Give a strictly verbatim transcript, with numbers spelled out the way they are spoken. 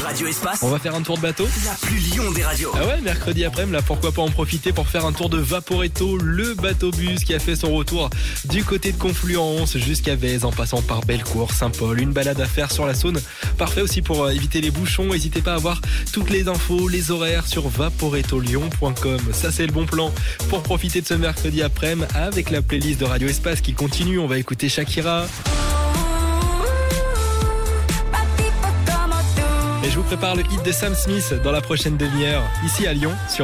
Radio Espace, On va faire un tour de bateau. la plus Lyon des radios. Ah ouais, mercredi après-midi, là, pourquoi pas en profiter pour faire un tour de Vaporetto, le bateau-bus qui a fait son retour du côté de Confluence jusqu'à Vèze en passant par Bellecour, Saint-Paul. Une balade à faire sur la Saône. Parfait aussi pour euh, éviter les bouchons. N'hésitez pas à voir toutes les infos, les horaires sur vaporetto lyon point com. Ça, c'est le bon plan pour profiter de ce mercredi après-midi avec la playlist de Radio Espace qui continue. On va écouter Shakira. Et je vous prépare le hit de Sam Smith dans la prochaine demi-heure, ici à Lyon, sur